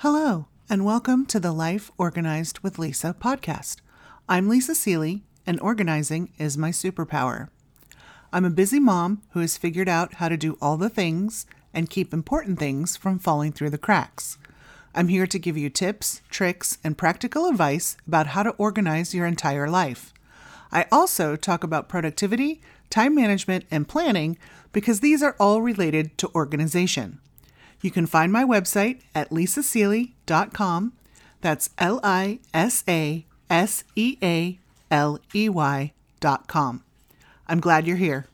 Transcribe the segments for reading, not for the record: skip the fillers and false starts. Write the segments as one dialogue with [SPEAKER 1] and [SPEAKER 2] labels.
[SPEAKER 1] Hello, and welcome to the Life Organized with Lisa podcast. I'm Lisa Seeley, and organizing is my superpower. I'm a busy mom who has figured out how to do all the things and keep important things from falling through the cracks. I'm here to give you tips, tricks, and practical advice about how to organize your entire life. I also talk about productivity, time management, and planning because these are all related to organization. You can find my website at lisaseeley.com. That's lisasealey.com. I'm glad you're here.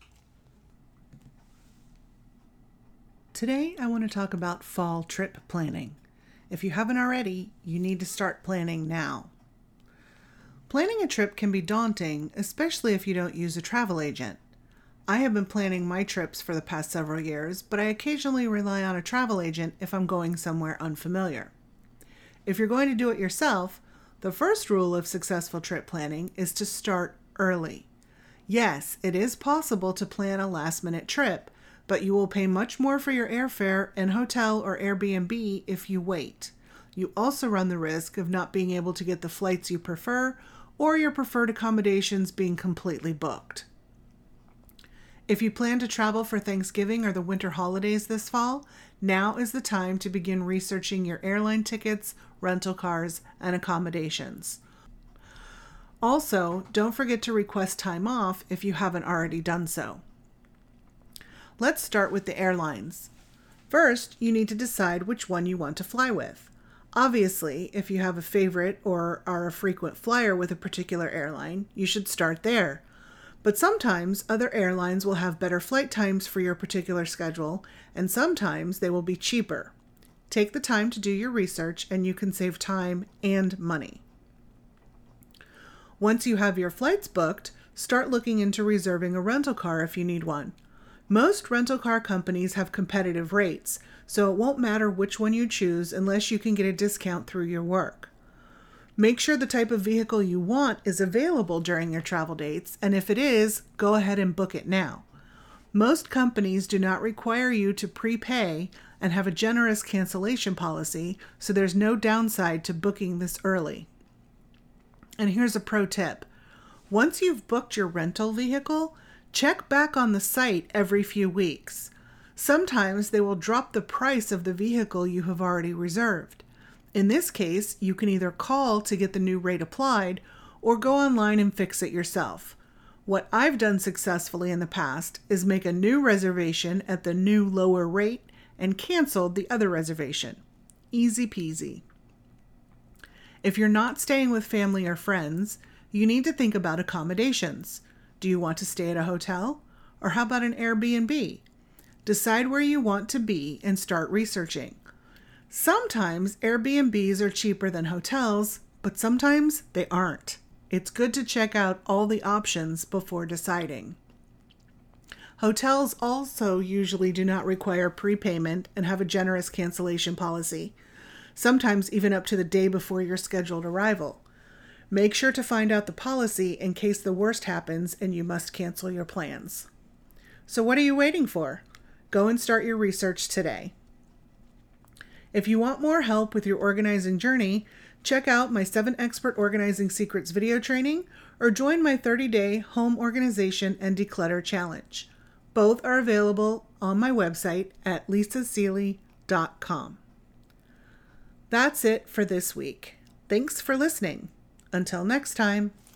[SPEAKER 1] Today, I want to talk about fall trip planning. If you haven't already, you need to start planning now. Planning a trip can be daunting, especially if you don't use a travel agent. I have been planning my trips for the past several years, but I occasionally rely on a travel agent if I'm going somewhere unfamiliar. If you're going to do it yourself, the first rule of successful trip planning is to start early. Yes, it is possible to plan a last-minute trip, but you will pay much more for your airfare and hotel or Airbnb if you wait. You also run the risk of not being able to get the flights you prefer or your preferred accommodations being completely booked. If you plan to travel for Thanksgiving or the winter holidays this fall, now is the time to begin researching your airline tickets, rental cars, and accommodations. Also, don't forget to request time off if you haven't already done so. Let's start with the airlines. First, you need to decide which one you want to fly with. Obviously, if you have a favorite or are a frequent flyer with a particular airline, you should start there. But sometimes other airlines will have better flight times for your particular schedule, and sometimes they will be cheaper. Take the time to do your research and you can save time and money. Once you have your flights booked, start looking into reserving a rental car if you need one. Most rental car companies have competitive rates, so it won't matter which one you choose unless you can get a discount through your work. Make sure the type of vehicle you want is available during your travel dates, and if it is, go ahead and book it now. Most companies do not require you to prepay and have a generous cancellation policy, so there's no downside to booking this early. And here's a pro tip. Once you've booked your rental vehicle, check back on the site every few weeks. Sometimes they will drop the price of the vehicle you have already reserved. In this case, you can either call to get the new rate applied or go online and fix it yourself. What I've done successfully in the past is make a new reservation at the new lower rate and canceled the other reservation. Easy peasy. If you're not staying with family or friends, you need to think about accommodations. Do you want to stay at a hotel? Or how about an Airbnb? Decide where you want to be and start researching. Sometimes Airbnbs are cheaper than hotels, but sometimes they aren't. It's good to check out all the options before deciding. Hotels also usually do not require prepayment and have a generous cancellation policy, sometimes even up to the day before your scheduled arrival. Make sure to find out the policy in case the worst happens and you must cancel your plans. So what are you waiting for? Go and start your research today. If you want more help with your organizing journey, check out my 7 Expert Organizing Secrets video training or join my 30-day Home Organization and Declutter Challenge. Both are available on my website at lisaseeley.com. That's it for this week. Thanks for listening. Until next time.